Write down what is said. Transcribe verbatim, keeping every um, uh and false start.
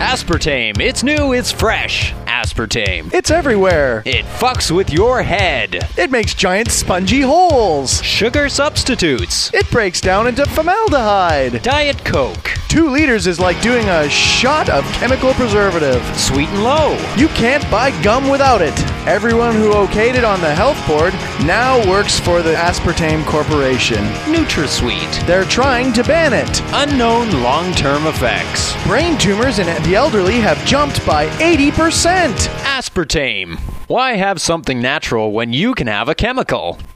Aspartame. It's new, it's fresh. Aspartame. It's everywhere. It fucks with your head. It makes giant spongy holes. Sugar substitutes. It breaks down into formaldehyde. Diet Coke. Two liters is like doing a shot of chemical preservative. Sweet and low. You can't buy gum without it. Everyone who okayed it on the health board now works for the Aspartame Corporation. NutraSweet. They're trying to ban it. Unknown long-term effects. Brain tumors in the elderly have jumped by eighty percent. Aspartame. Why have something natural when you can have a chemical?